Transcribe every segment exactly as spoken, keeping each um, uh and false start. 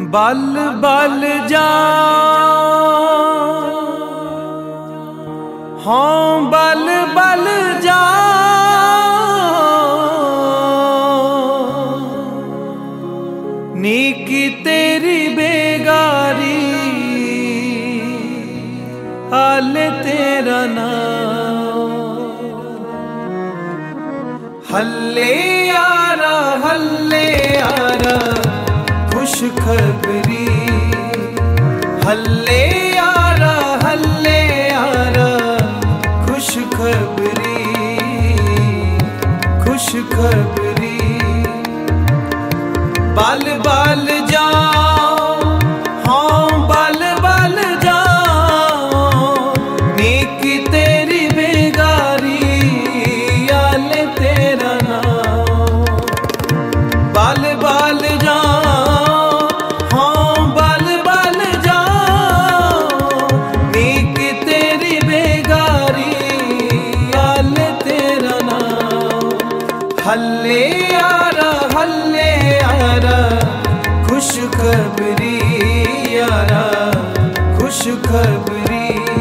बल बल जा हाँ बल बल जा नीकी तेरी बेगारी हाले तेरा नाम हल्ले यारा हल्ले यारा खुश खबरी हल्ले यारा हल्ले यारा खुश खबरी खुश खबरी बल बल जाओ हाँ बल बल जाओ नीकी तेरी बेगारी आले तेरा नाम बल बल जाओ हाँ बल बल जाओ नीकी तेरी बेगारी आले तेरा नाम हल्ले यारा हल्ले यारा खुश खबरी यारा खुश खबरी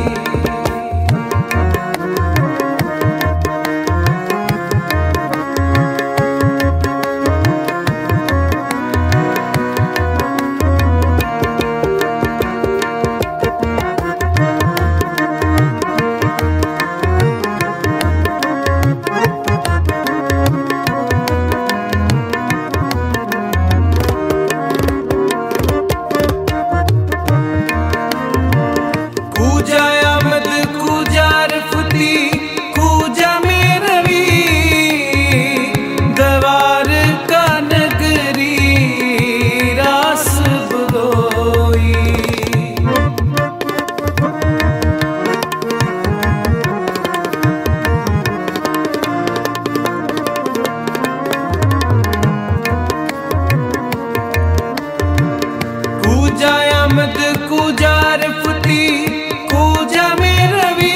मद कुजार फुटी कूजा में रवि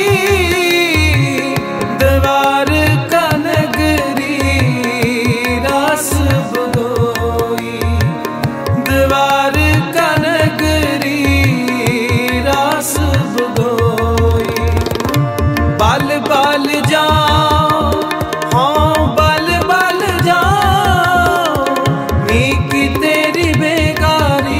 दवार का नगरी रास बदोई दवार का नगरी रास बदोई बल बल जाओ हाँ बल बल जाओ नीकी तेरी बेगारी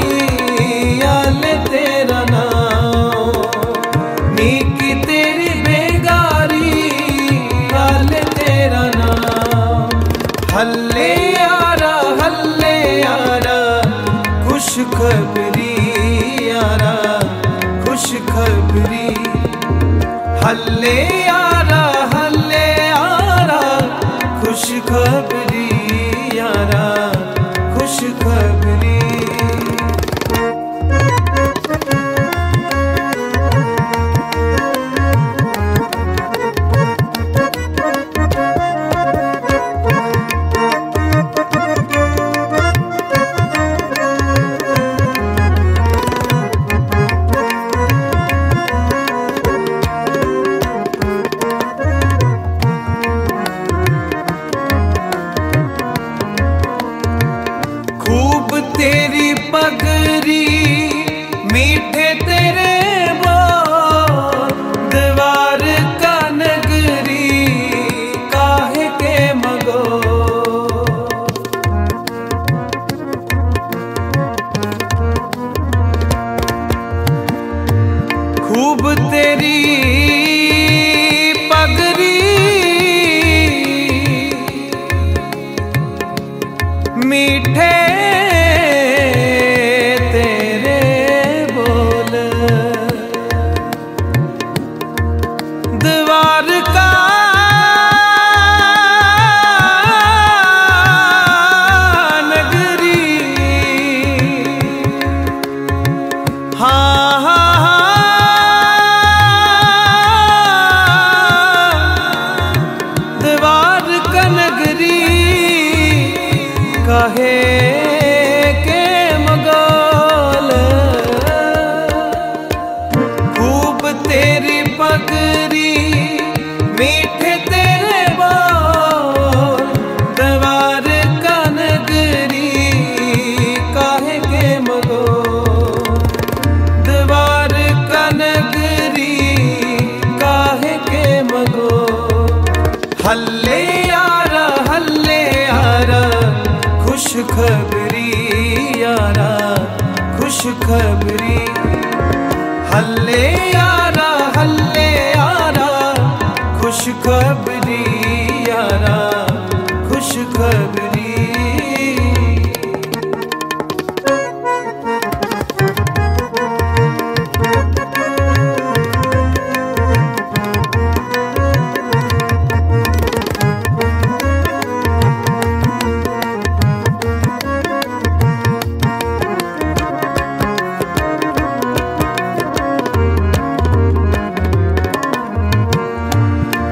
तेरा नाम नीकी तेरी बेगारी हाले तेरा नाम हल्ले यारा हल्ले यारा खुश खबरी यारा खुश खबरी हल्ले यारा हल्ले यारा खुश खबरी यारा खुश खबरी तेरी पगरी मीठे तेरे बोल दीवार का नगरी काहे के मगो खूब तेरी पगरी मीठे दीवार का नगरी हाँ हाँ हाँ दीवार का नगरी काहे के मगोल खूब तेरी पगरी मीठे तेरे बोल दीवार का नगरी काहे के मगो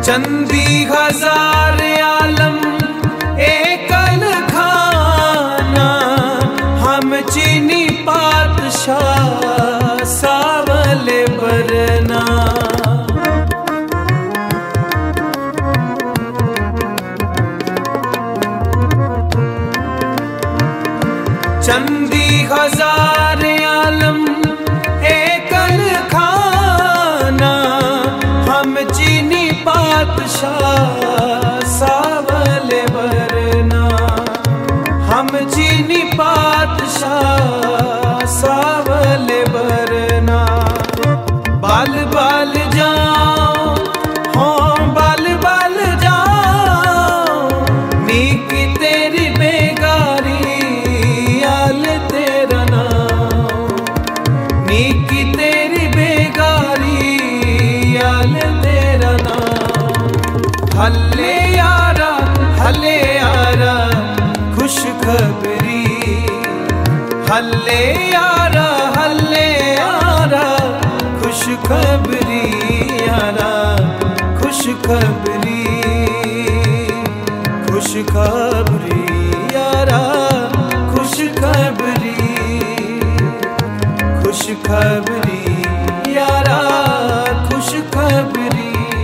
चंदी हजार आलम एकल खाना, हम चीनी पातशाह सावले बरना। चंदी हजार आलम एकल खाना, हम चीनी पातशाह सावले बरना। हम चीनी पातशाह सावले बरना। बाल बाल जाओ हो बाल बाल जाओ, नीक तेरी बेगारी आल तेरा नाम। नीक तेरी बेगारी आल तेरा नाम। हल्ले यारा हल्ले यारा खुशखबरी। हल्ले यारा हल्ले यारा खुशखबरी यारा खुशखबरी। खुशखबरी यारा खुशखबरी। खुशखबरी यारा खुशखबरी।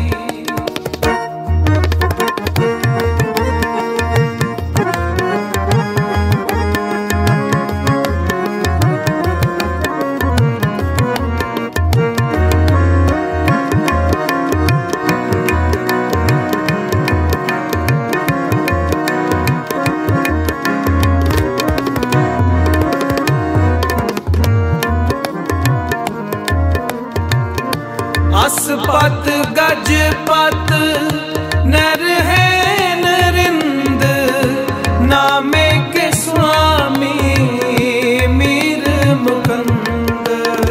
असपत गजपत नर है नरिंद, नामे के स्वामी मीर मुकंद।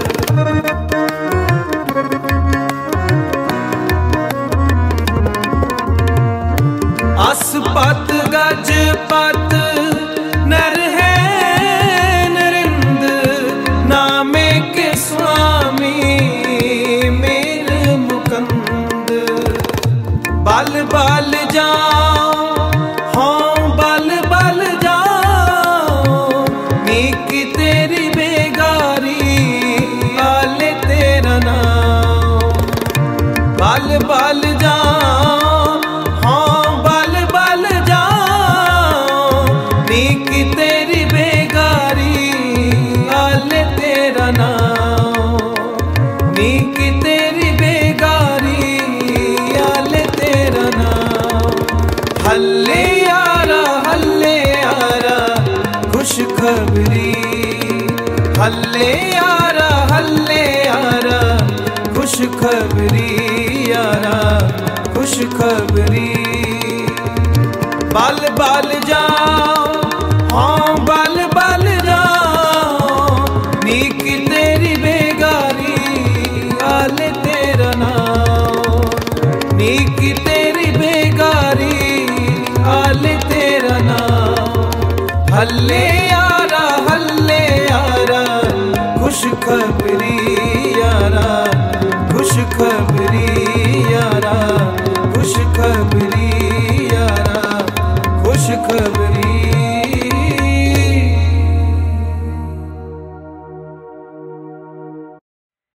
असपत गजपत नर है नरिंद, नामे के स्वामी बाल बाल जाओ हो बाल बाल जाओ, नीक तेरी बेगारी आल तेरा नाम। बाल बाल जाओ हो बाल बाल जाओ, नीक तेरी बेगारी आल तेरा नाम। नीक तेरी बेगारी हल्ले यारा हल्ले यारा खुशखबरी। हल्ले यारा हल्ले यारा खुशखबरी यारा खुशखबरी। बाल बाल जाओ हाँ बाल बाल जाओ, नीक तेरी बेगारी आल तेरा नाम। नीक तेरी बेगारी आल तेरा नाम। हल्ले